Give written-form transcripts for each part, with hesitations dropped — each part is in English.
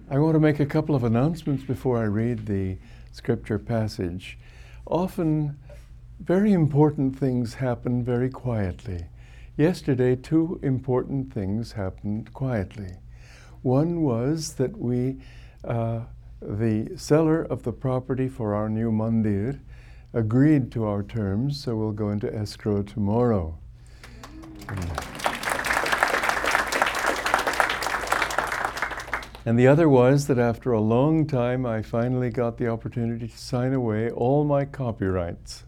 I want to make a couple of announcements before I read the scripture passage. Often, very important things happen very quietly. Yesterday, two important things happened quietly. One was that the seller of the property for our new mandir agreed to our terms, so we'll go into escrow tomorrow. And the other was that after a long time, I finally got the opportunity to sign away all my copyrights.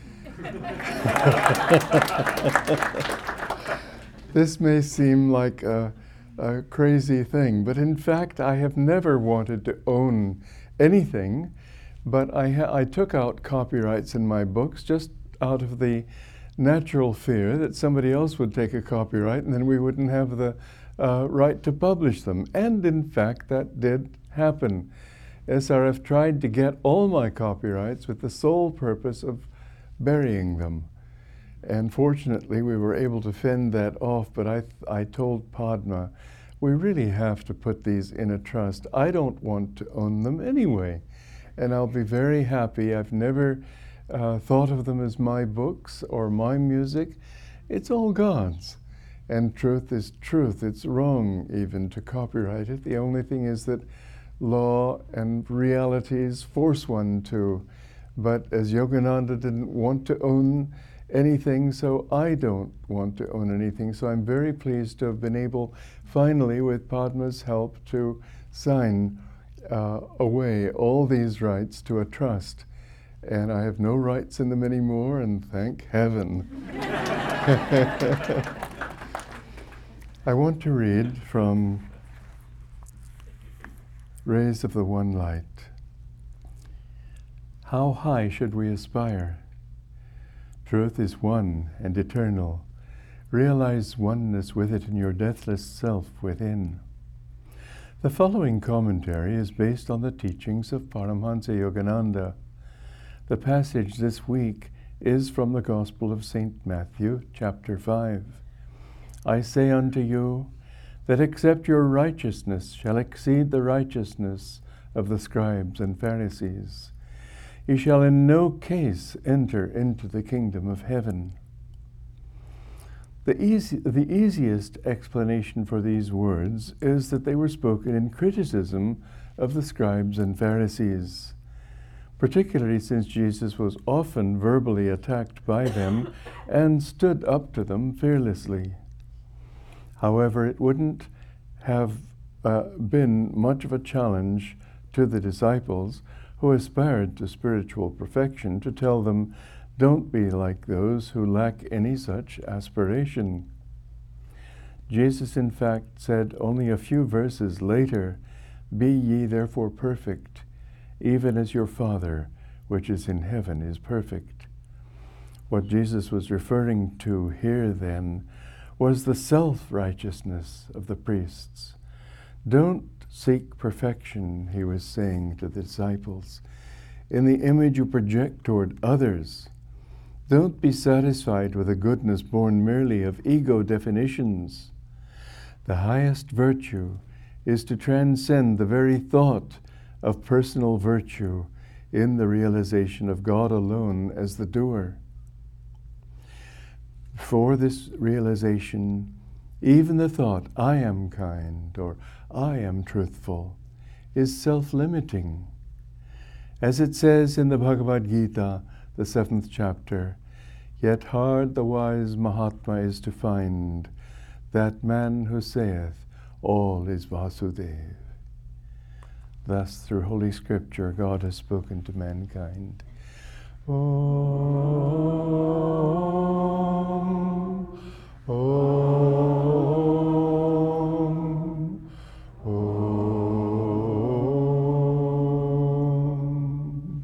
This may seem like a crazy thing, but in fact, I have never wanted to own anything, but I took out copyrights in my books just out of the natural fear that somebody else would take a copyright and then we wouldn't have the right to publish them. And in fact, that did happen. SRF tried to get all my copyrights with the sole purpose of burying them. And fortunately, we were able to fend that off, but I told Padma, we really have to put these in a trust. I don't want to own them anyway, and I'll be very happy. I've never thought of them as my books or my music. It's all God's. And truth is truth. It's wrong even to copyright it. The only thing is that law and realities force one to. But as Yogananda didn't want to own anything, so I don't want to own anything. So I'm very pleased to have been able, finally, with Padma's help, to sign away all these rights to a trust. And I have no rights in them anymore, and thank heaven. I want to read from Rays of the One Light. How high should we aspire? Truth is one and eternal. Realize oneness with it in your deathless self within. The following commentary is based on the teachings of Paramhansa Yogananda. The passage this week is from the Gospel of St. Matthew, chapter 5. I say unto you, that except your righteousness shall exceed the righteousness of the scribes and Pharisees, ye shall in no case enter into the kingdom of heaven. The easiest explanation for these words is that they were spoken in criticism of the scribes and Pharisees, particularly since Jesus was often verbally attacked by them and stood up to them fearlessly. However, it wouldn't have been much of a challenge to the disciples who aspired to spiritual perfection to tell them, don't be like those who lack any such aspiration. Jesus, in fact, said only a few verses later, be ye therefore perfect, even as your Father, which is in heaven, is perfect. What Jesus was referring to here then was the self-righteousness of the priests. Don't seek perfection, he was saying to the disciples, in the image you project toward others. Don't be satisfied with a goodness born merely of ego definitions. The highest virtue is to transcend the very thought of personal virtue in the realization of God alone as the doer. For this realization, even the thought, I am kind, or I am truthful, is self-limiting. As it says in the Bhagavad Gita, the 7th chapter, yet hard the wise Mahatma is to find, that man who saith, all is Vasudev. Thus, through Holy Scripture, God has spoken to mankind. Om, Om, Om.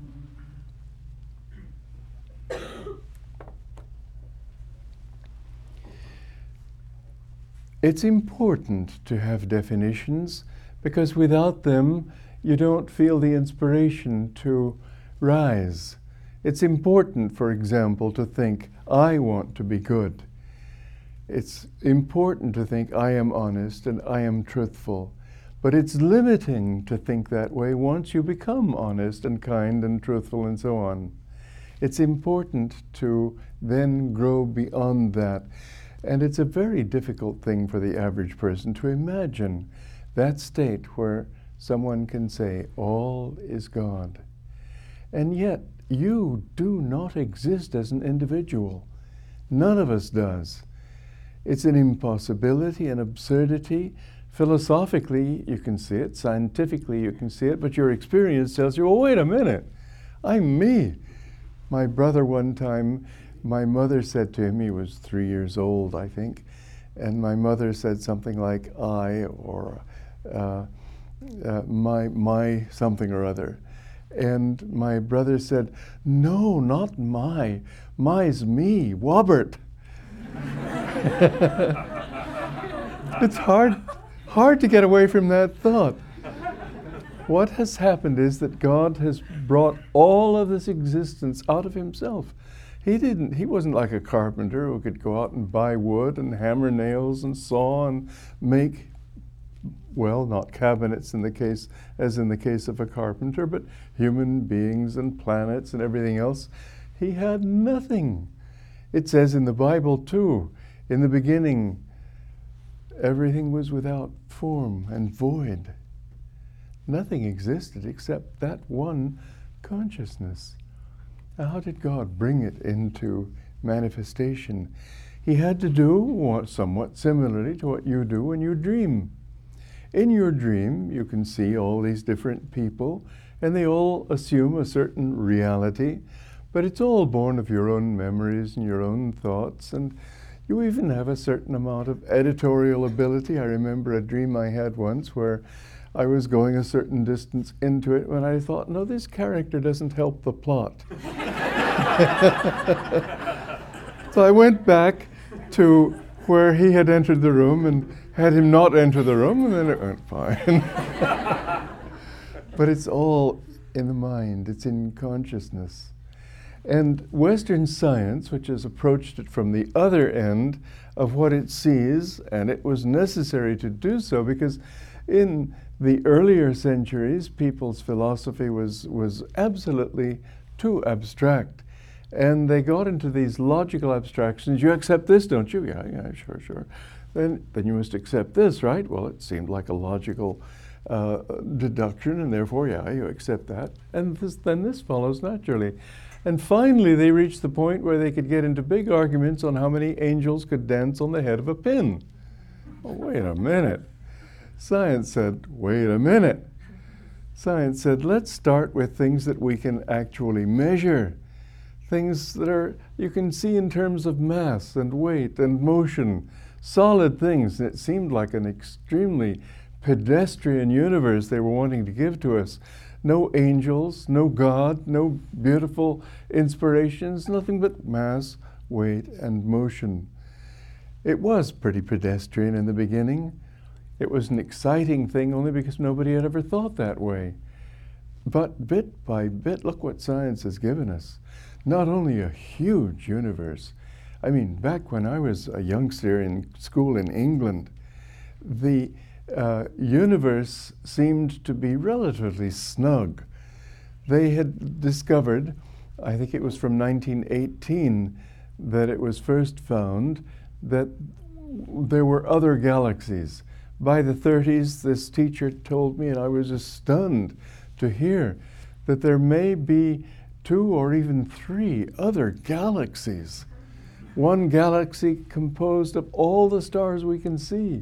It's important to have definitions because without them, you don't feel the inspiration to rise. It's important, for example, to think, I want to be good. It's important to think, I am honest and I am truthful. But it's limiting to think that way once you become honest and kind and truthful and so on. It's important to then grow beyond that. And it's a very difficult thing for the average person to imagine that state where someone can say, all is God. And yet, you do not exist as an individual. None of us does. It's an impossibility, an absurdity. Philosophically, you can see it. Scientifically, you can see it. But your experience tells you, oh, wait a minute. I'm me. My brother one time, my mother said to him, he was 3 years old, I think, and my mother said something like I or my something or other. And my brother said, no, not my's me, Wobbert. It's hard to get away from that thought. What has happened is that God has brought all of this existence out of himself. He wasn't like a carpenter who could go out and buy wood and hammer nails and saw and make, well, not cabinets in the case of a carpenter, but human beings and planets and everything else. He had nothing. It says in the Bible too, in the beginning, everything was without form and void. Nothing existed except that one consciousness. Now, how did God bring it into manifestation? He had to do somewhat similarly to what you do when you dream. In your dream, you can see all these different people, and they all assume a certain reality, but it's all born of your own memories and your own thoughts, and you even have a certain amount of editorial ability. I remember a dream I had once where I was going a certain distance into it when I thought, no, this character doesn't help the plot. So I went back to where he had entered the room and had him not enter the room, and then it went fine. But it's all in the mind, it's in consciousness. And Western science, which has approached it from the other end of what it sees, and it was necessary to do so because in the earlier centuries, people's philosophy was absolutely too abstract. And they got into these logical abstractions. You accept this, don't you? Yeah, sure. Then you must accept this, right? Well, it seemed like a logical deduction, and therefore, yeah, you accept that. And then this follows naturally. And finally, they reached the point where they could get into big arguments on how many angels could dance on the head of a pin. Oh, wait a minute. Science said, wait a minute. Science said, let's start with things that we can actually measure. Things that you can see in terms of mass and weight and motion. Solid things. And it seemed like an extremely pedestrian universe they were wanting to give to us. No angels, no God, no beautiful inspirations, nothing but mass, weight, and motion. It was pretty pedestrian in the beginning. It was an exciting thing only because nobody had ever thought that way. But bit by bit, look what science has given us. Not only a huge universe. I mean, back when I was a youngster in school in England, the universe seemed to be relatively snug. They had discovered, I think it was from 1918, that it was first found that there were other galaxies. By the 30s, this teacher told me, and I was just stunned to hear, that there may be 2 or even 3 other galaxies. One galaxy composed of all the stars we can see.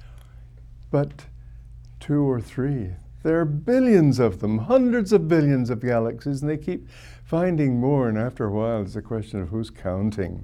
But 2 or 3, there are billions of them, hundreds of billions of galaxies, and they keep finding more, and after a while it's a question of who's counting.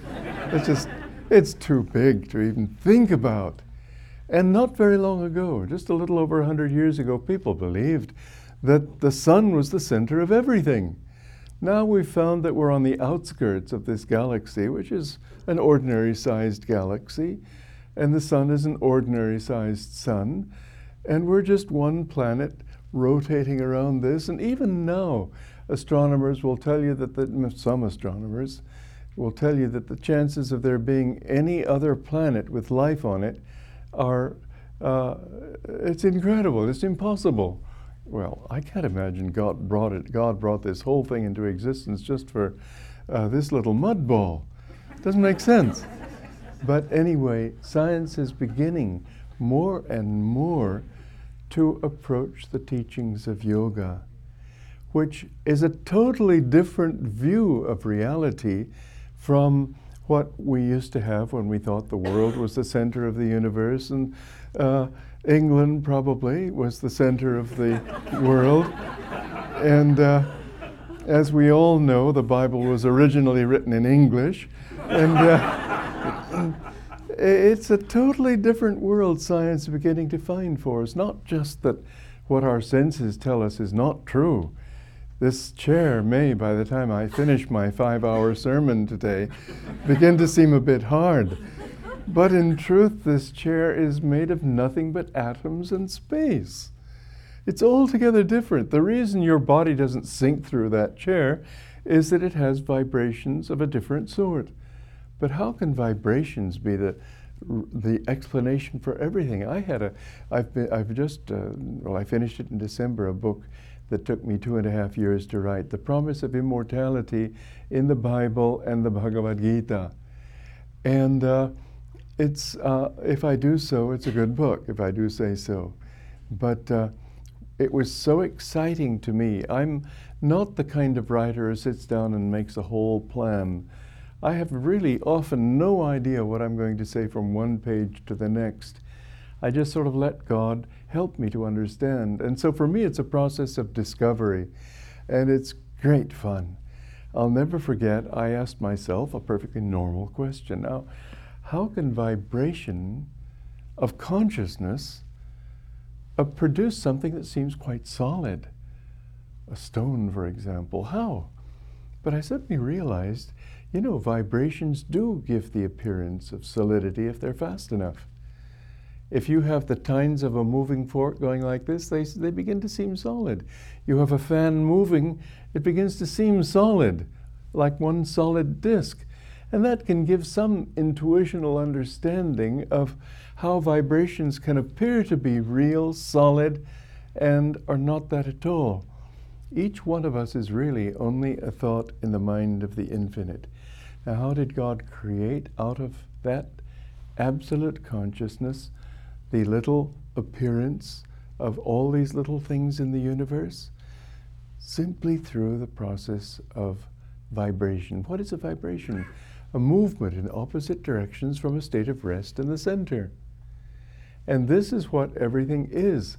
It's too big to even think about. And not very long ago, just a little over 100 years ago, people believed that the sun was the center of everything. Now we've found that we're on the outskirts of this galaxy, which is an ordinary-sized galaxy, and the sun is an ordinary-sized sun, and we're just one planet rotating around this. And even now, astronomers will tell you that some astronomers will tell you that the chances of there being any other planet with life on it are It's incredible. It's impossible. Well, I can't imagine God brought this whole thing into existence just for this little mud ball. Doesn't make sense. But anyway, science is beginning more and more to approach the teachings of yoga, which is a totally different view of reality from what we used to have when we thought the world was the center of the universe, and England probably was the center of the world. And as we all know, the Bible was originally written in English, and it's a totally different world science is beginning to find for us. Not just that what our senses tell us is not true. This chair may, by the time I finish my 5-hour sermon today, begin to seem a bit hard. But in truth, this chair is made of nothing but atoms and space. It's altogether different. The reason your body doesn't sink through that chair is that it has vibrations of a different sort. But how can vibrations be the explanation for everything? I finished it in December, a book that took me 2.5 years to write, The Promise of Immortality in the Bible and the Bhagavad Gita. And it's, if I do so, it's a good book, if I do say so. But it was so exciting to me. I'm not the kind of writer who sits down and makes a whole plan. I have really often no idea what I'm going to say from one page to the next. I just sort of let God help me to understand. And so for me, it's a process of discovery, and it's great fun. I'll never forget, I asked myself a perfectly normal question. Now, how can vibration of consciousness produce something that seems quite solid? A stone, for example. How? But I suddenly realized, you know, vibrations do give the appearance of solidity if they're fast enough. If you have the tines of a moving fork going like this, they begin to seem solid. You have a fan moving, it begins to seem solid, like one solid disk. And that can give some intuitional understanding of how vibrations can appear to be real, solid, and are not that at all. Each one of us is really only a thought in the mind of the infinite. Now, how did God create out of that absolute consciousness the little appearance of all these little things in the universe? Simply through the process of vibration. What is a vibration? A movement in opposite directions from a state of rest in the center. And this is what everything is.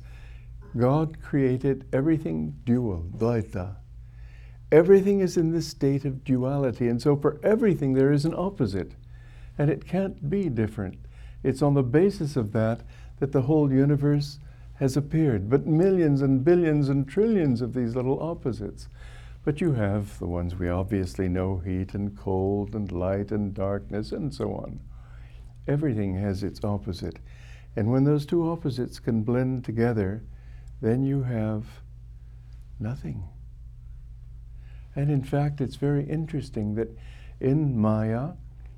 God created everything dual, Dvaita. Everything is in this state of duality, and so for everything there is an opposite, and it can't be different. It's on the basis of that the whole universe has appeared, but millions and billions and trillions of these little opposites. But you have the ones we obviously know, heat and cold and light and darkness and so on. Everything has its opposite. And when those two opposites can blend together, then you have nothing. And in fact, it's very interesting that in Maya,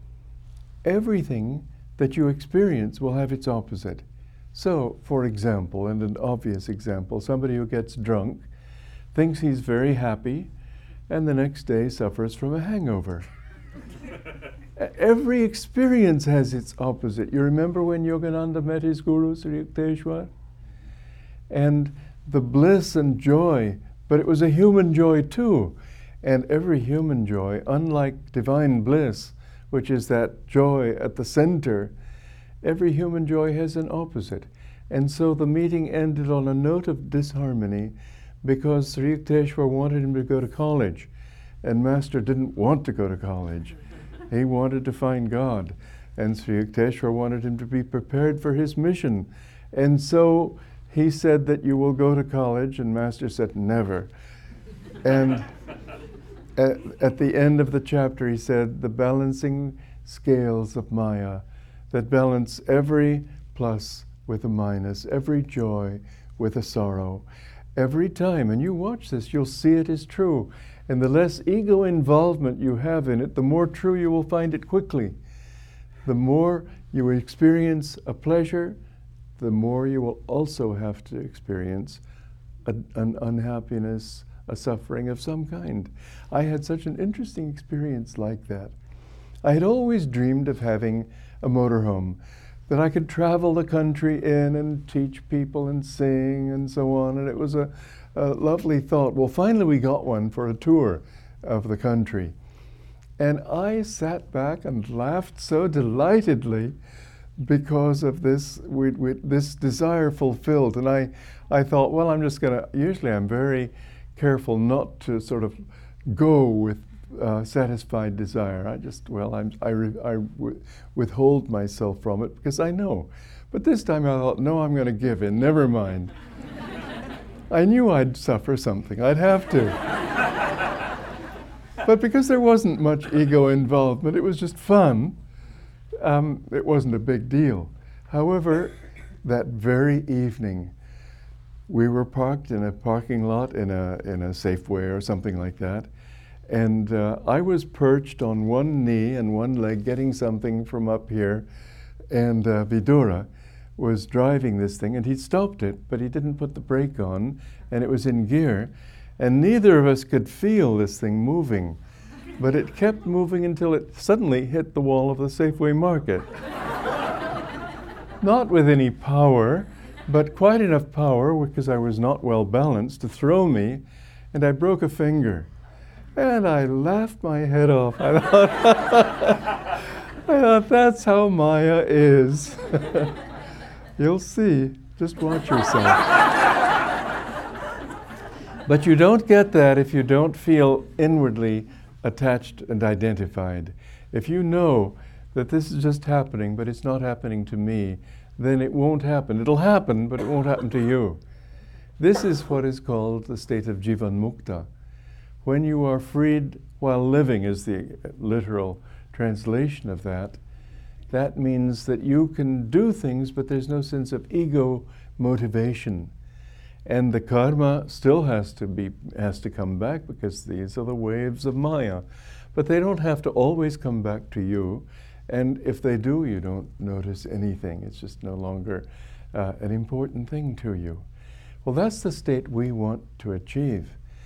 everything that you experience will have its opposite. So, for example, and an obvious example, somebody who gets drunk thinks he's very happy, and the next day suffers from a hangover. Every experience has its opposite. You remember when Yogananda met his guru, Sri Yukteswar? And the bliss and joy, but it was a human joy too. And every human joy, unlike divine bliss, which is that joy at the center, every human joy has an opposite. And so the meeting ended on a note of disharmony because Sri Yukteswar wanted him to go to college, and Master didn't want to go to college. He wanted to find God, and Sri Yukteswar wanted him to be prepared for his mission. And so he said that you will go to college, and Master said never. And at the end of the chapter he said, the balancing scales of Maya that balance every plus with a minus, every joy with a sorrow. Every time, and you watch this, you'll see it is true. And the less ego involvement you have in it, the more true you will find it quickly. The more you experience a pleasure, the more you will also have to experience an unhappiness, a suffering of some kind. I had such an interesting experience like that. I had always dreamed of having a motorhome that I could travel the country in and teach people and sing and so on, and it was a lovely thought. Well, finally we got one for a tour of the country. And I sat back and laughed so delightedly because of this, with this desire fulfilled. And I thought, well, I'm just going to, usually I'm very careful not to sort of go with satisfied desire. I just, well, I withhold myself from it because I know. But this time I thought, no, I'm going to give in, never mind. I knew I'd suffer something, I'd have to. But because there wasn't much ego involvement, it was just fun. It wasn't a big deal. However, that very evening, we were parked in a parking lot in a Safeway or something like that, and I was perched on one knee and one leg getting something from up here, and Vidura was driving this thing, and he stopped it, but he didn't put the brake on, and it was in gear, and neither of us could feel this thing moving. But it kept moving until it suddenly hit the wall of the Safeway Market. Not with any power, but quite enough power, because I was not well balanced, to throw me, and I broke a finger. And I laughed my head off. I thought, that's how Maya is. You'll see. Just watch yourself. But you don't get that if you don't feel inwardly attached and identified. If you know that this is just happening, but it's not happening to me, then it won't happen. It'll happen, but it won't happen to you. This is what is called the state of Jivan Mukta. When you are freed while living is the literal translation of that. That means that you can do things, but there's no sense of ego motivation. And the karma still has to come back, because these are the waves of Maya. But they don't have to always come back to you. And if they do, you don't notice anything. It's just no longer an important thing to you. Well, that's the state we want to achieve.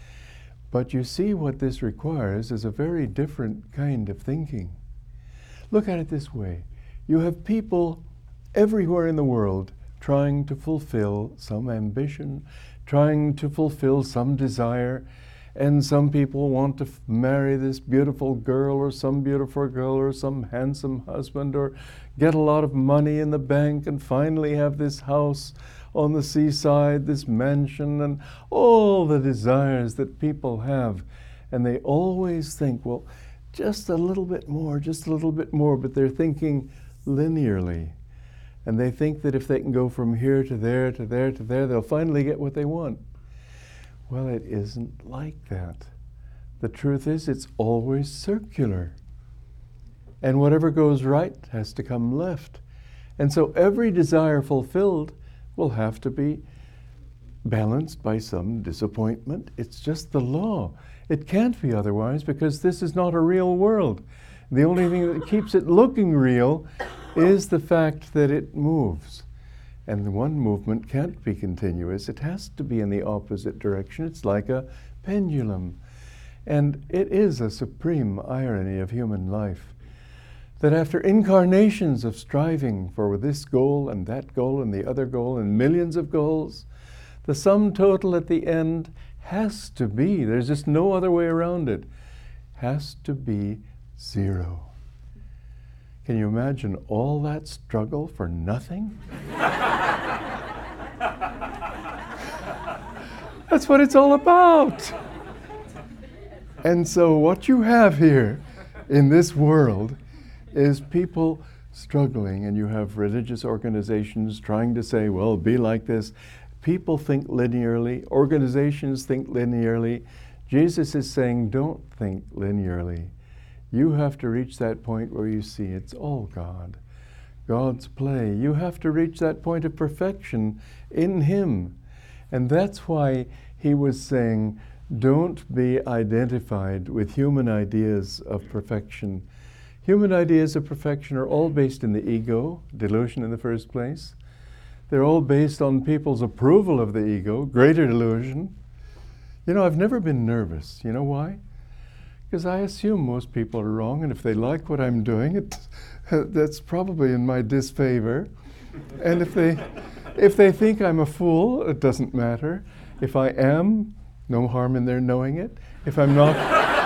But you see, what this requires is a very different kind of thinking. Look at it this way. You have people everywhere in the world trying to fulfill some ambition, trying to fulfill some desire, and some people want to marry this beautiful girl or some beautiful girl or some handsome husband, or get a lot of money in the bank and finally have this house on the seaside, this mansion, and all the desires that people have. And they always think, well, just a little bit more, but they're thinking linearly. And they think that if they can go from here to there, to there, to there, they'll finally get what they want. Well, it isn't like that. The truth is, it's always circular. And whatever goes right has to come left. And so every desire fulfilled will have to be balanced by some disappointment. It's just the law. It can't be otherwise, because this is not a real world. The only thing that keeps it looking real is the fact that it moves. And one movement can't be continuous. It has to be in the opposite direction. It's like a pendulum. And it is a supreme irony of human life that after incarnations of striving for this goal and that goal and the other goal and millions of goals, the sum total at the end has to be, there's just no other way around it, has to be zero. Can you imagine all that struggle for nothing? That's what it's all about. And so what you have here in this world is people struggling, and you have religious organizations trying to say, well, be like this. People think linearly, organizations think linearly. Jesus is saying, don't think linearly. You have to reach that point where you see it's all God, God's play. You have to reach that point of perfection in Him. And that's why He was saying, don't be identified with human ideas of perfection. Human ideas of perfection are all based in the ego, delusion in the first place. They're all based on people's approval of the ego, greater delusion. You know, I've never been nervous. You know why? Because I assume most people are wrong, and if they like what I'm doing, that's probably in my disfavor. And if they think I'm a fool, it doesn't matter. If I am, no harm in their knowing it. If I'm not,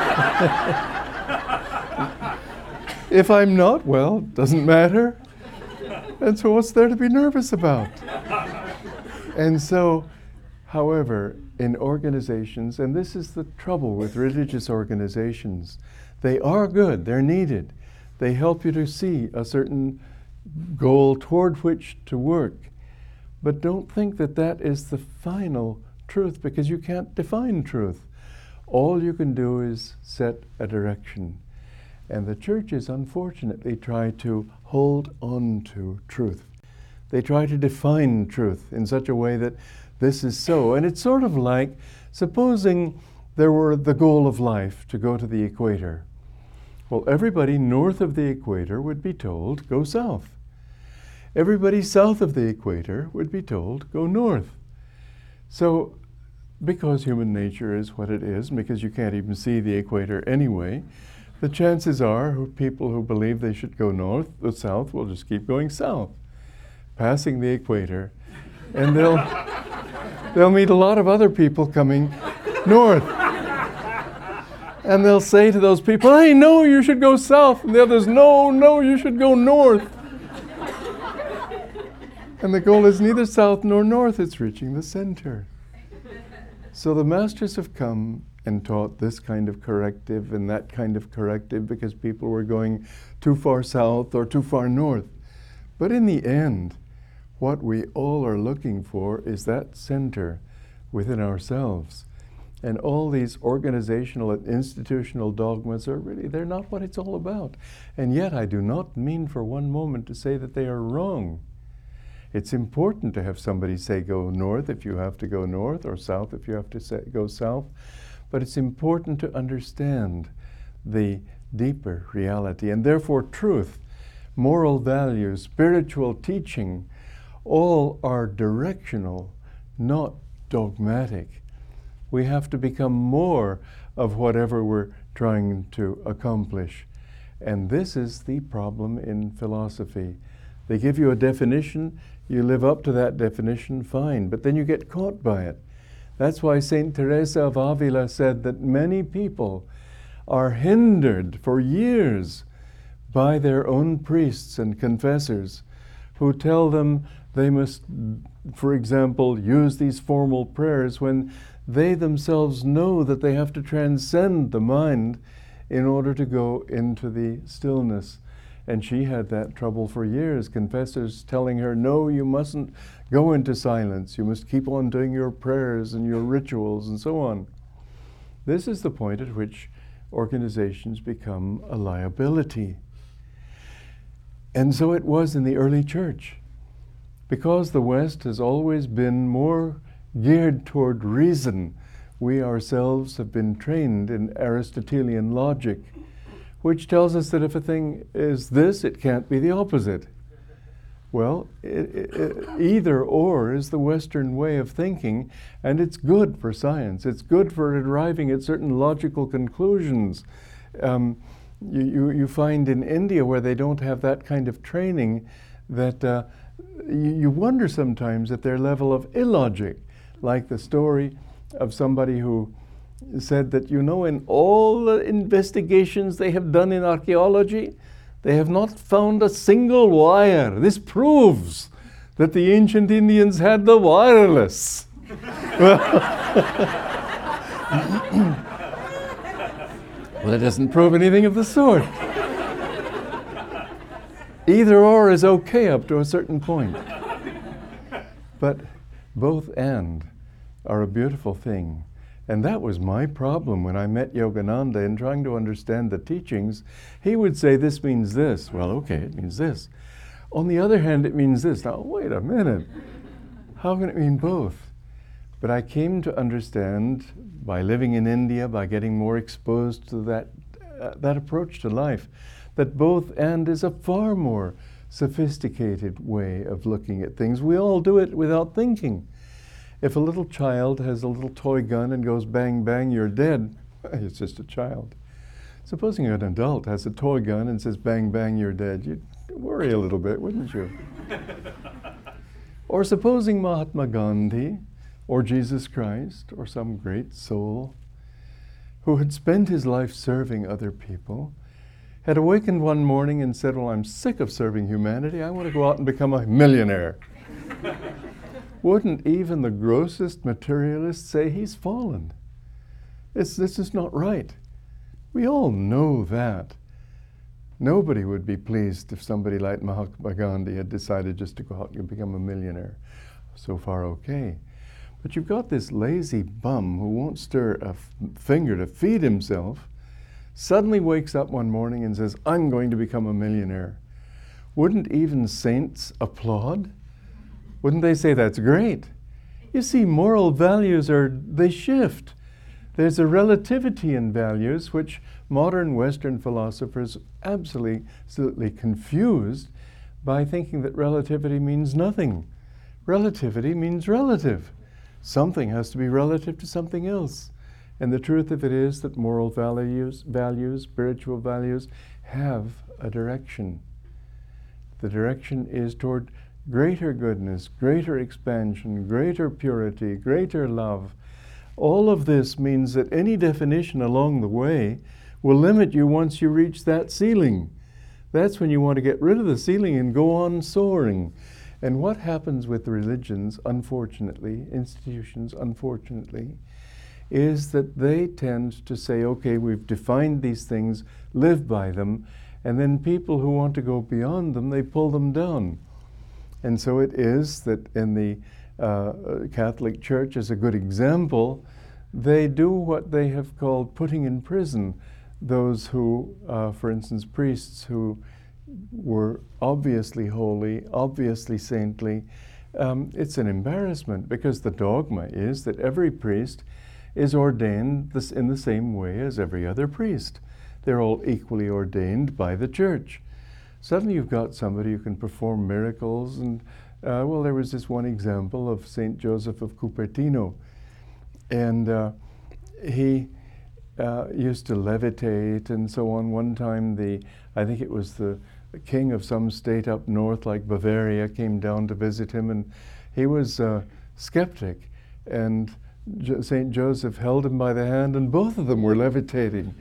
if I'm not, well, doesn't matter. And so what's there to be nervous about? And so, however, in organizations, and this is the trouble with religious organizations, they are good, they're needed. They help you to see a certain goal toward which to work. But don't think that that is the final truth, because you can't define truth. All you can do is set a direction. And the churches, unfortunately, try to hold on to truth. They try to define truth in such a way that this is so. And it's sort of like, supposing there were the goal of life to go to the equator. Well, everybody north of the equator would be told, go south. Everybody south of the equator would be told, go north. So, because human nature is what it is, because you can't even see the equator anyway, the chances are people who believe they should go north or south will just keep going south, passing the equator, and they'll meet a lot of other people coming north. And they'll say to those people, hey, no, you should go south. And the others, no, you should go north. And the goal is neither south nor north, it's reaching the center. So the masters have come and taught this kind of corrective and that kind of corrective because people were going too far south or too far north. But in the end, what we all are looking for is that center within ourselves. And all these organizational and institutional dogmas are really, they're not what it's all about. And yet I do not mean for one moment to say that they are wrong. It's important to have somebody say go north if you have to go north, or south if you have to go south. But it's important to understand the deeper reality, and therefore truth, moral values, spiritual teaching, all are directional, not dogmatic. We have to become more of whatever we're trying to accomplish. And this is the problem in philosophy. They give you a definition, you live up to that definition, fine, but then you get caught by it. That's why Saint Teresa of Avila said that many people are hindered for years by their own priests and confessors who tell them they must, for example, use these formal prayers when they themselves know that they have to transcend the mind in order to go into the stillness. And she had that trouble for years, confessors telling her, no, you mustn't go into silence. You must keep on doing your prayers and your rituals and so on. This is the point at which organizations become a liability. And so it was in the early church. Because the West has always been more geared toward reason, we ourselves have been trained in Aristotelian logic, which tells us that if a thing is this, it can't be the opposite. Well, either or is the Western way of thinking, and it's good for science. It's good for arriving at certain logical conclusions. You find in India, where they don't have that kind of training, that you wonder sometimes at their level of illogic, like the story of somebody who said that, you know, in all the investigations they have done in archaeology, they have not found a single wire. This proves that the ancient Indians had the wireless. Well, it doesn't prove anything of the sort. Either or is okay up to a certain point. But both and are a beautiful thing. And that was my problem when I met Yogananda in trying to understand the teachings. He would say, this means this. Well, okay, it means this. On the other hand, it means this. Now, wait a minute. How can it mean both? But I came to understand, by living in India, by getting more exposed to that approach to life, that both and is a far more sophisticated way of looking at things. We all do it without thinking. If a little child has a little toy gun and goes bang, bang, you're dead, it's just a child. Supposing an adult has a toy gun and says bang, bang, you're dead, you'd worry a little bit, wouldn't you? Or supposing Mahatma Gandhi or Jesus Christ or some great soul who had spent his life serving other people had awakened one morning and said, well, I'm sick of serving humanity. I want to go out and become a millionaire. Wouldn't even the grossest materialist say he's fallen? This is not right. We all know that. Nobody would be pleased if somebody like Mahatma Gandhi had decided just to go out and become a millionaire. So far, okay. But you've got this lazy bum who won't stir a finger to feed himself, suddenly wakes up one morning and says, I'm going to become a millionaire. Wouldn't even saints applaud? Wouldn't they say, that's great? You see, moral values they shift. There's a relativity in values which modern Western philosophers absolutely confused by thinking that relativity means nothing. Relativity means relative. Something has to be relative to something else. And the truth of it is that moral values, spiritual values, have a direction. The direction is toward greater goodness, greater expansion, greater purity, greater love. All of this means that any definition along the way will limit you once you reach that ceiling. That's when you want to get rid of the ceiling and go on soaring. And what happens with religions, unfortunately, institutions, unfortunately, is that they tend to say, okay, we've defined these things, live by them, and then people who want to go beyond them, they pull them down. And so it is that in the Catholic Church, as a good example, they do what they have called putting in prison those who, for instance, priests who were obviously holy, obviously saintly. It's an embarrassment because the dogma is that every priest is ordained in the same way as every other priest. They're all equally ordained by the church. Suddenly you've got somebody who can perform miracles, and well, there was this one example of St. Joseph of Cupertino, and he used to levitate and so on. One time I think it was the king of some state up north like Bavaria came down to visit him, and he was a skeptic, and St. Joseph held him by the hand and both of them were levitating.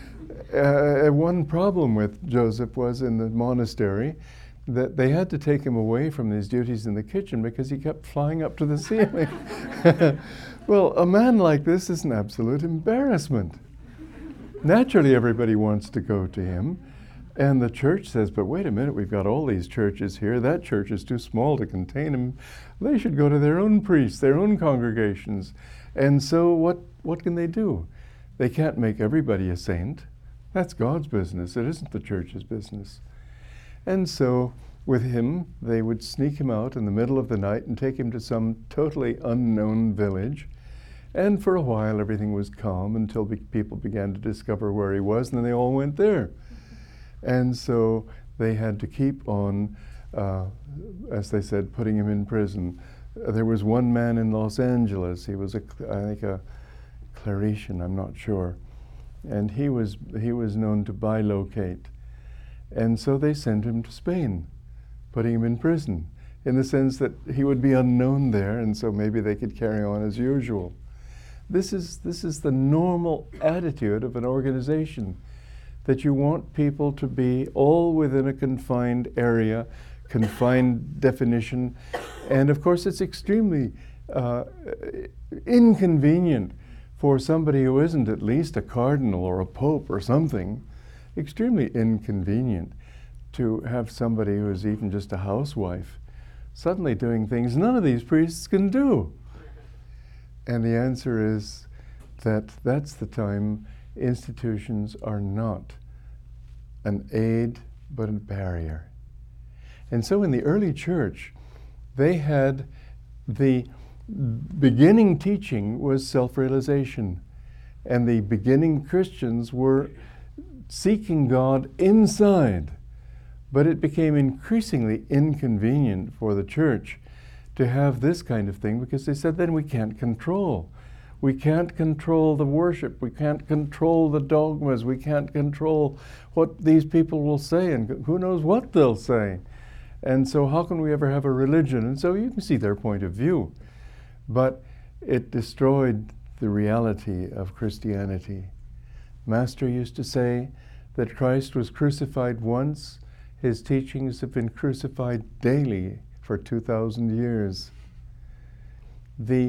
One problem with Joseph was in the monastery that they had to take him away from his duties in the kitchen because he kept flying up to the ceiling. Well, a man like this is an absolute embarrassment. Naturally, everybody wants to go to him, and the church says, but wait a minute, we've got all these churches here. That church is too small to contain him. They should go to their own priests, their own congregations. And so what can they do? They can't make everybody a saint. That's God's business. It isn't the church's business. And so with him, they would sneak him out in the middle of the night and take him to some totally unknown village. And for a while, everything was calm until people began to discover where he was, and then they all went there. And so they had to keep on, as they said, putting him in prison. There was one man in Los Angeles. He was, I think, a Claretian, I'm not sure. And he was known to bilocate. And so they sent him to Spain, putting him in prison, in the sense that he would be unknown there, and so maybe they could carry on as usual. This is the normal attitude of an organization, that you want people to be all within a confined area, confined definition, and of course it's extremely inconvenient for somebody who isn't at least a cardinal or a pope or something, extremely inconvenient to have somebody who is even just a housewife suddenly doing things none of these priests can do. And the answer is that that's the time institutions are not an aid but a barrier. And so in the early church, they had the beginning teaching was self-realization, and the beginning Christians were seeking God inside, But it became increasingly inconvenient for the church to have this kind of thing, because they said then we can't control. We can't control the worship. We can't control the dogmas. We can't control what these people will say, and who knows what they'll say. And so how can we ever have a religion? And so you can see their point of view. But it destroyed the reality of Christianity. Master used to say that Christ was crucified once. His teachings have been crucified daily for 2,000 years. The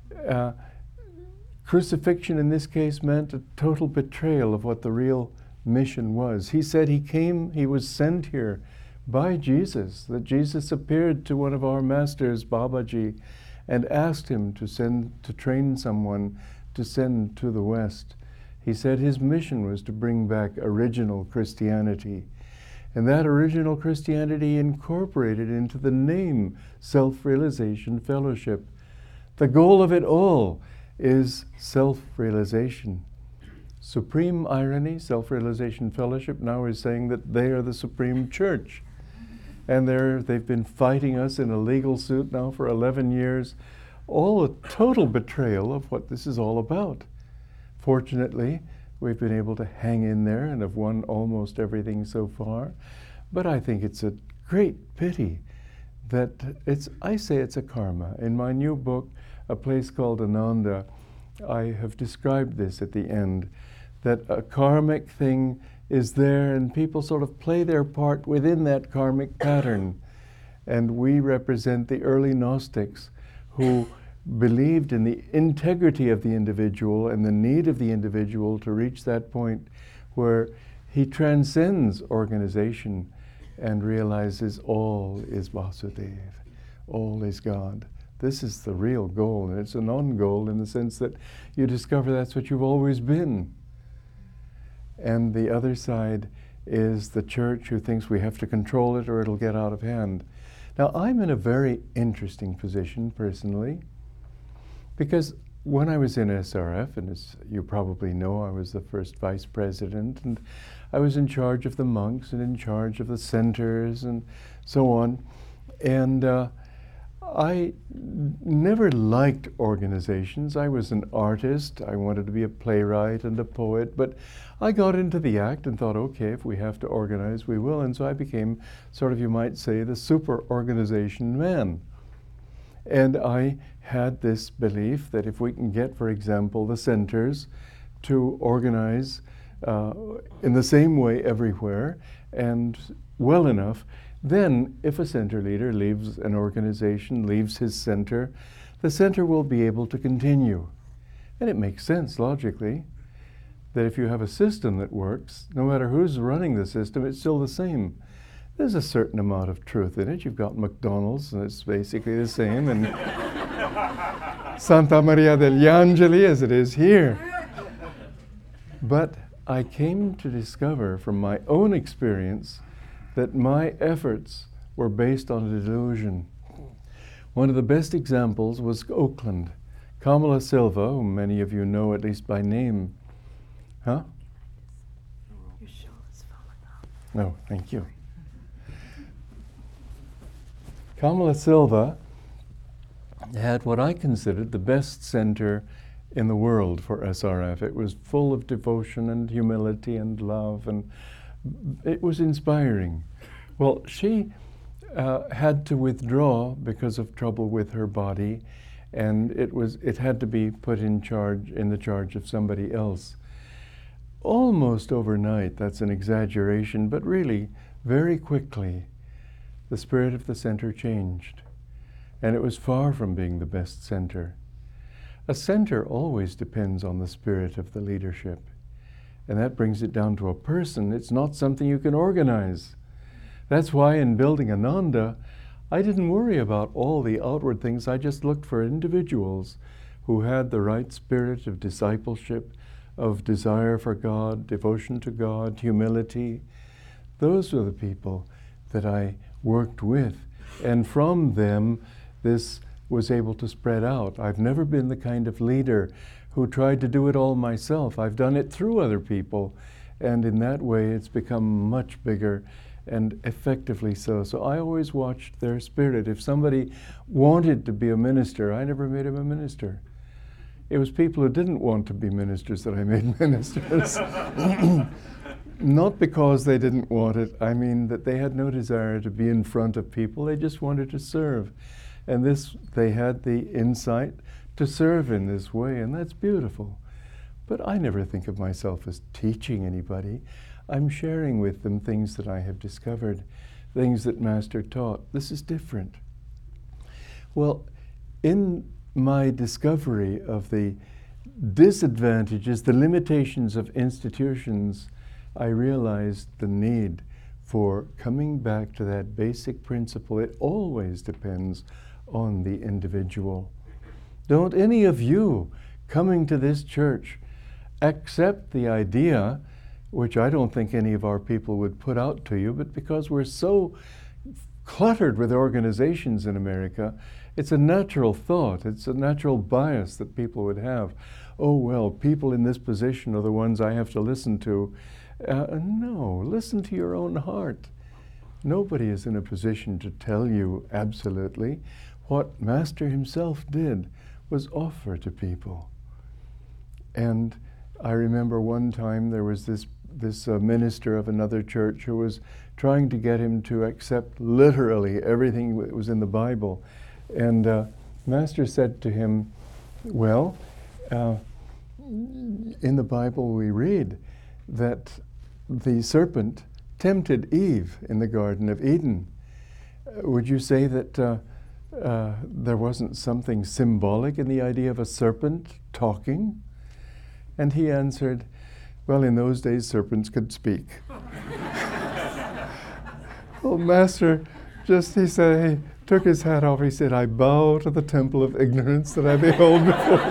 crucifixion in this case meant a total betrayal of what the real mission was. He said he was sent here by Jesus, that Jesus appeared to one of our masters, Babaji, and asked him to train someone to send to the West. He said his mission was to bring back original Christianity. And that original Christianity incorporated into the name Self-Realization Fellowship. The goal of it all is self-realization. Supreme irony, Self-Realization Fellowship now is saying that they are the supreme church. And they've been fighting us in a legal suit now for 11 years. All a total betrayal of what this is all about. Fortunately, we've been able to hang in there and have won almost everything so far. But I think it's a great pity that I say it's a karma. In my new book, A Place Called Ananda, I have described this at the end, that a karmic thing is there and people sort of play their part within that karmic pattern. And we represent the early Gnostics who believed in the integrity of the individual and the need of the individual to reach that point where he transcends organization and realizes all is Vasudeva, all is God. This is the real goal, and it's a non-goal in the sense that you discover that's what you've always been. And the other side is the church who thinks we have to control it or it'll get out of hand. Now, I'm in a very interesting position personally, because when I was in SRF, and as you probably know, I was the first vice president, and I was in charge of the monks and in charge of the centers and so on. And I never liked organizations. I was an artist. I wanted to be a playwright and a poet, but I got into the act and thought, okay, if we have to organize, we will. And so I became sort of, you might say, the super organization man. And I had this belief that if we can get, for example, the centers to organize in the same way everywhere and well enough, then if a center leader leaves an organization, leaves his center, the center will be able to continue. And it makes sense logically that if you have a system that works, no matter who's running the system, it's still the same. There's a certain amount of truth in it. You've got McDonald's, and it's basically the same, and Santa Maria degli Angeli as it is here. But I came to discover from my own experience that my efforts were based on a delusion. One of the best examples was Oakland. Kamala Silva, whom many of you know at least by name. Huh? Your show is falling off. No, thank you. Kamala Silva had what I considered the best center in the world for SRF. It was full of devotion and humility and love, and it was inspiring. Well, she had to withdraw because of trouble with her body, and it had to be put in the charge of somebody else. Almost overnight, that's an exaggeration, but really, very quickly, the spirit of the center changed, and it was far from being the best center. A center always depends on the spirit of the leadership, and that brings it down to a person. It's not something you can organize. That's why in building Ananda, I didn't worry about all the outward things. I just looked for individuals who had the right spirit of discipleship, of desire for God, devotion to God, humility. Those were the people that I worked with. And from them, this was able to spread out. I've never been the kind of leader who tried to do it all myself. I've done it through other people. And in that way, it's become much bigger and effectively so. So I always watched their spirit. If somebody wanted to be a minister, I never made him a minister. It was people who didn't want to be ministers that I made ministers. Not because they didn't want it, I mean that they had no desire to be in front of people, they just wanted to serve. And they had the insight to serve in this way, and that's beautiful. But I never think of myself as teaching anybody. I'm sharing with them things that I have discovered, things that Master taught. This is different. Well, in my discovery of the disadvantages, the limitations of institutions, I realized the need for coming back to that basic principle. It always depends on the individual. Don't any of you coming to this church accept the idea, which I don't think any of our people would put out to you, but because we're so cluttered with organizations in America, it's a natural thought, it's a natural bias that people would have. Oh, well, people in this position are the ones I have to listen to. No, listen to your own heart. Nobody is in a position to tell you absolutely. What Master himself did was offer to people. And I remember one time there was this minister of another church who was trying to get him to accept literally everything that was in the Bible. And Master said to him, well, in the Bible we read that the serpent tempted Eve in the Garden of Eden. Would you say that there wasn't something symbolic in the idea of a serpent talking? And he answered, well, in those days serpents could speak. Well, Master he said, he took his hat off, he said, I bow to the temple of ignorance that I behold before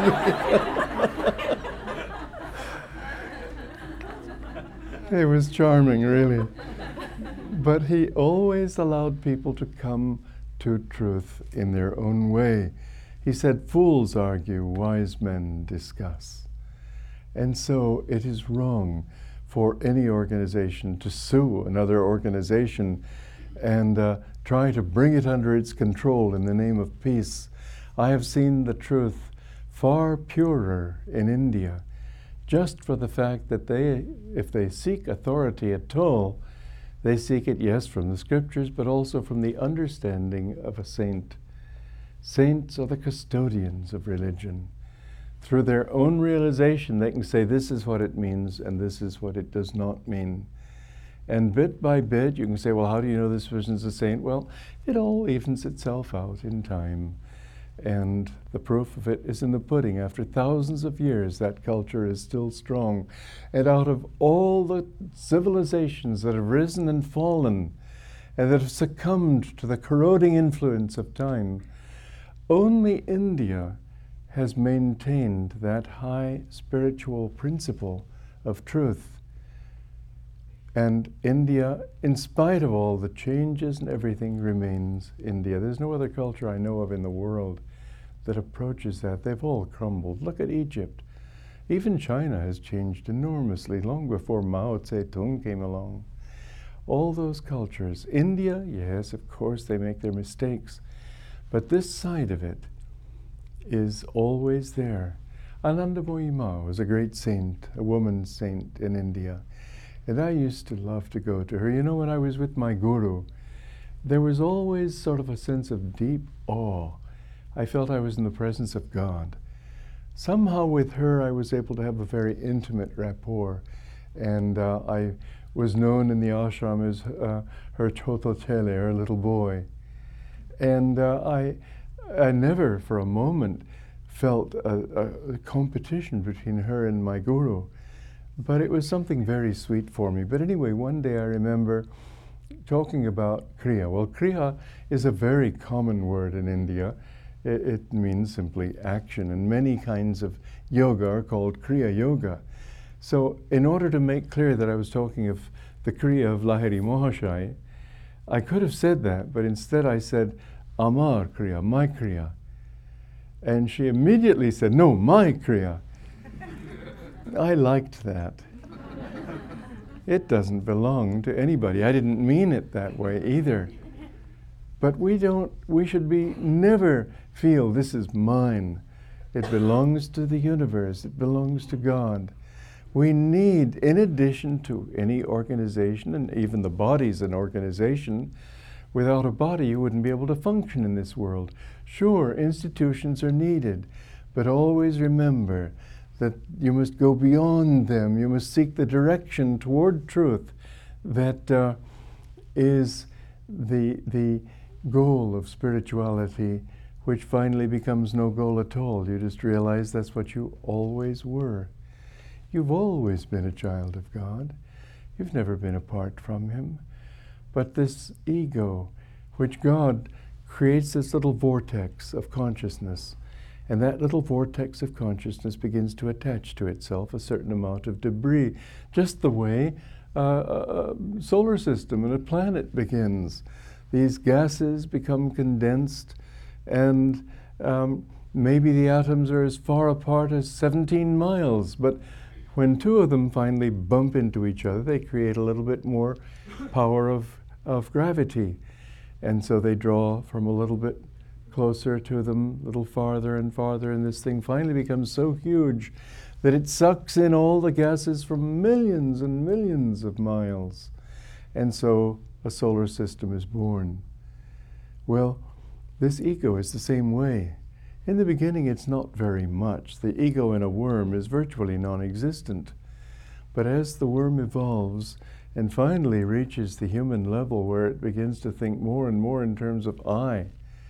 me. It was charming, really. But he always allowed people to come to truth in their own way. He said, fools argue, wise men discuss. And so it is wrong for any organization to sue another organization and try to bring it under its control in the name of peace. I have seen the truth far purer in India, just for the fact that if they seek authority at all, they seek it, yes, from the scriptures, but also from the understanding of a saint. Saints are the custodians of religion. Through their own realization, they can say this is what it means and this is what it does not mean. And bit by bit, you can say, well, how do you know this person's a saint? Well, it all evens itself out in time. And the proof of it is in the pudding. After thousands of years, that culture is still strong. And out of all the civilizations that have risen and fallen, and that have succumbed to the corroding influence of time, only India has maintained that high spiritual principle of truth. And India, in spite of all the changes and everything, remains India. There's no other culture I know of in the world that approaches that. They've all crumbled. Look at Egypt. Even China has changed enormously long before Mao Zedong came along. All those cultures. India, yes, of course, they make their mistakes. But this side of it is always there. Anandamoyi Ma was a great saint, a woman saint in India. And I used to love to go to her. You know, when I was with my guru, there was always sort of a sense of deep awe. I felt I was in the presence of God. Somehow with her, I was able to have a very intimate rapport. And I was known in the ashram as her chototele, her little boy. And I never for a moment felt a competition between her and my guru. But it was something very sweet for me. But anyway, one day I remember talking about Kriya. Well, Kriya is a very common word in India. It means simply action, and many kinds of yoga are called Kriya Yoga. So in order to make clear that I was talking of the Kriya of Lahiri Mahashaya, I could have said that, but instead I said, Amar Kriya, my Kriya. And she immediately said, no, my Kriya. I liked that. It doesn't belong to anybody. I didn't mean it that way either. But we should never feel this is mine. It belongs to the universe. It belongs to God. We need, in addition to any organization, and even the body's an organization, without a body you wouldn't be able to function in this world. Sure, institutions are needed, but always remember that you must go beyond them. You must seek the direction toward truth that is the goal of spirituality, which finally becomes no goal at all. You just realize that's what you always were. You've always been a child of God. You've never been apart from Him. But this ego, which God creates this little vortex of consciousness, and that little vortex of consciousness begins to attach to itself a certain amount of debris, just the way a solar system and a planet begins. These gases become condensed, and maybe the atoms are as far apart as 17 miles, but when two of them finally bump into each other, they create a little bit more power of gravity. And so they draw from a little bit closer to them, a little farther and farther, and this thing finally becomes so huge that it sucks in all the gases from millions and millions of miles. And so a solar system is born. Well, this ego is the same way. In the beginning, it's not very much. The ego in a worm is virtually non-existent. But as the worm evolves and finally reaches the human level where it begins to think more and more in terms of I,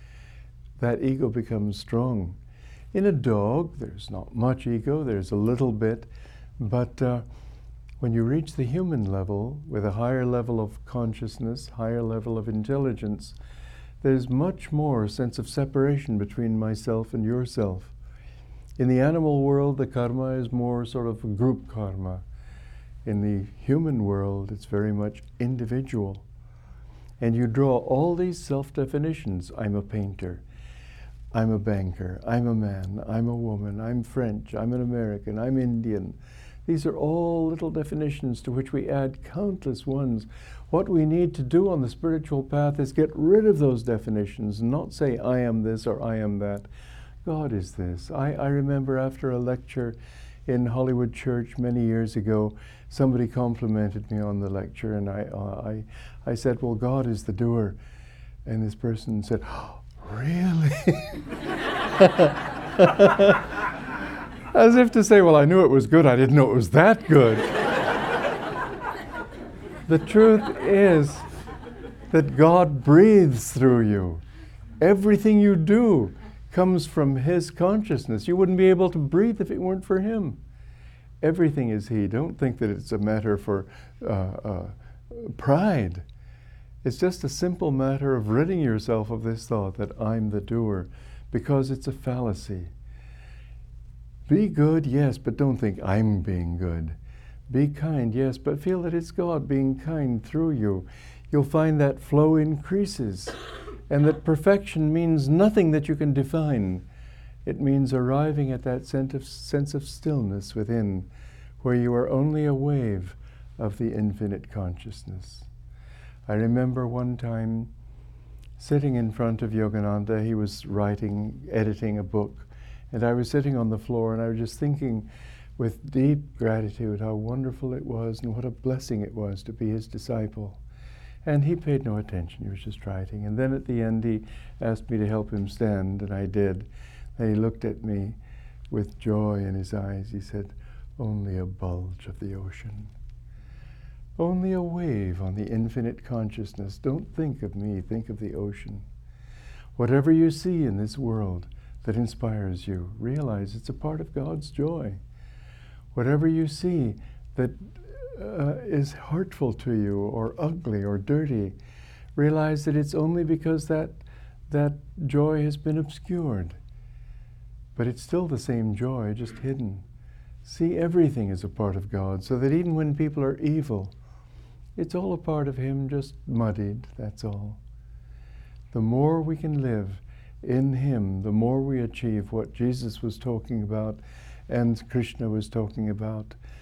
that ego becomes strong. In a dog, there's not much ego, there's a little bit, but when you reach the human level with a higher level of consciousness, higher level of intelligence, there's much more sense of separation between myself and yourself. In the animal world, the karma is more sort of group karma. In the human world, it's very much individual. And you draw all these self-definitions. I'm a painter. I'm a banker. I'm a man. I'm a woman. I'm French. I'm an American. I'm Indian. These are all little definitions to which we add countless ones. What we need to do on the spiritual path is get rid of those definitions and not say, I am this or I am that. God is this. I remember after a lecture in Hollywood Church many years ago, somebody complimented me on the lecture, and I said, well, God is the doer. And this person said, oh, really? As if to say, well, I knew it was good, I didn't know it was that good. The truth is that God breathes through you. Everything you do comes from His consciousness. You wouldn't be able to breathe if it weren't for Him. Everything is He. Don't think that it's a matter for pride. It's just a simple matter of ridding yourself of this thought that I'm the doer, because it's a fallacy. Be good, yes, but don't think I'm being good. Be kind, yes, but feel that it's God being kind through you. You'll find that flow increases, and that perfection means nothing that you can define. It means arriving at that sense of stillness within, where you are only a wave of the infinite consciousness. I remember one time sitting in front of Yogananda. He was editing a book, and I was sitting on the floor, and I was just thinking with deep gratitude how wonderful it was and what a blessing it was to be his disciple. And he paid no attention, he was just writing. And then at the end he asked me to help him stand, and I did. And he looked at me with joy in his eyes. He said, only a bulge of the ocean. Only a wave on the infinite consciousness. Don't think of me, think of the ocean. Whatever you see in this world that inspires you, realize it's a part of God's joy. Whatever you see that is hurtful to you or ugly or dirty, realize that it's only because that joy has been obscured. But it's still the same joy, just hidden. See everything as a part of God, so that even when people are evil, it's all a part of Him, just muddied, that's all. The more we can live in Him, the more we achieve what Jesus was talking about and Krishna was talking about,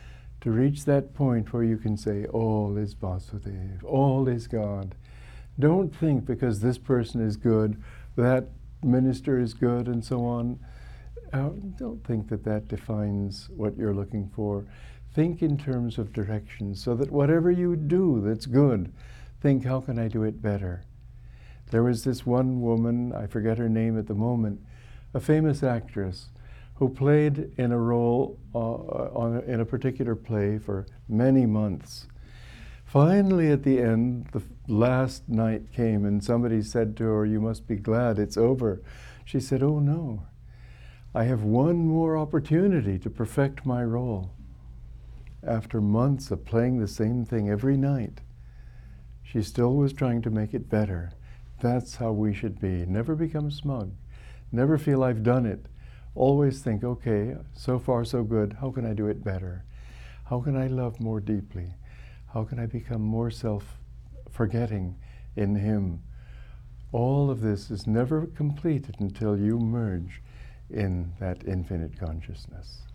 to reach that point where you can say, all is Vasudev, all is God. Don't think because this person is good, that minister is good, and so on. Don't think that that defines what you're looking for. Think in terms of direction, so that whatever you do that's good, think, how can I do it better? There was this one woman, I forget her name at the moment, a famous actress, who played in a role in a particular play for many months. Finally, at the end, the last night came and somebody said to her, you must be glad it's over. She said, oh no, I have one more opportunity to perfect my role. After months of playing the same thing every night, she still was trying to make it better. That's how we should be. Never become smug. Never feel I've done it. Always think, okay, so far so good, how can I do it better? How can I love more deeply? How can I become more self-forgetting in Him? All of this is never completed until you merge in that infinite consciousness.